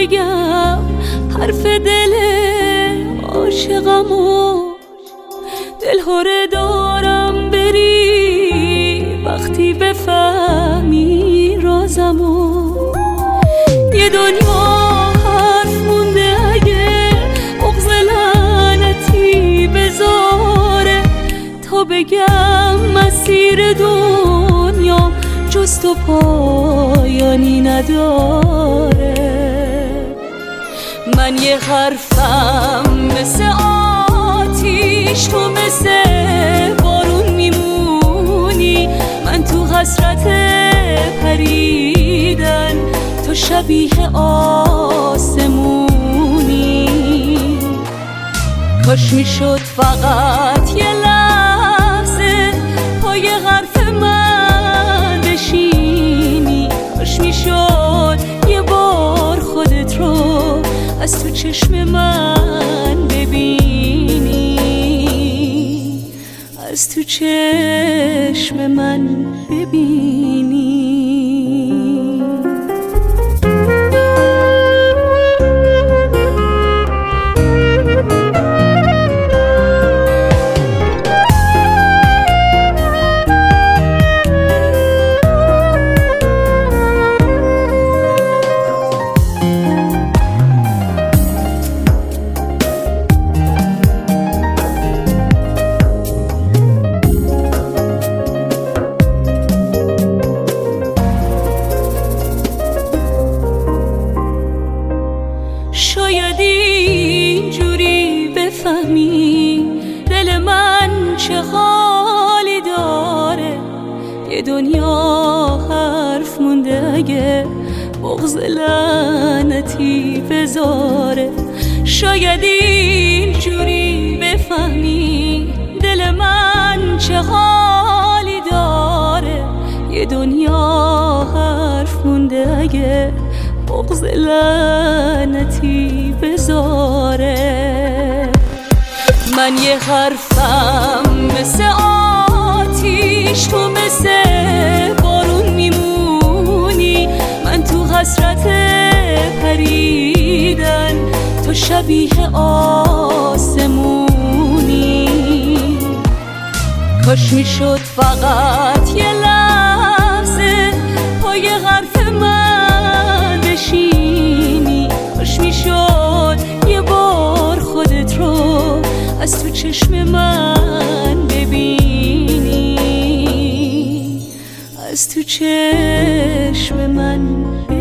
بگم حرف دل عاشقمو، دلهره دارم بری وقتی بفهمی رازمو. یه دنیا حرف مونده اگه بغض لعنتی بذاره، تا بگم مسیر دنیا جز تو پایانی نداره. من یه حرفم مثل آتیش، تو مثل بارون میمونی. من تو حسرت پریدن، تو شبیه آسمونی. کاش میشد فقط یه لحظه پای حرف من بشینی. کاش میشد یه بار خودت رو از تو چشم من ببینی، از تو چشم من ببینی. شاید اینجوری بفهمی دل من چه حالی داره. یه دنیا حرف مونده اگه بغض لعنتی بذاره. شاید اینجوری بفهمی دل من چه حالی داره. یه دنیا حرف مونده اگه بغض لعنتی بذاره. من یه حرفم مثل آتیش، تو مثل بارون میمونی. من تو حسرت پریدن، تو شبیه آسمونی. کاش میشد فقط یه لحظه پای حرف من بشینی. کاش میشد یه بار خودت رو از تو چشم من ببینی، از تو چشم من ببینی.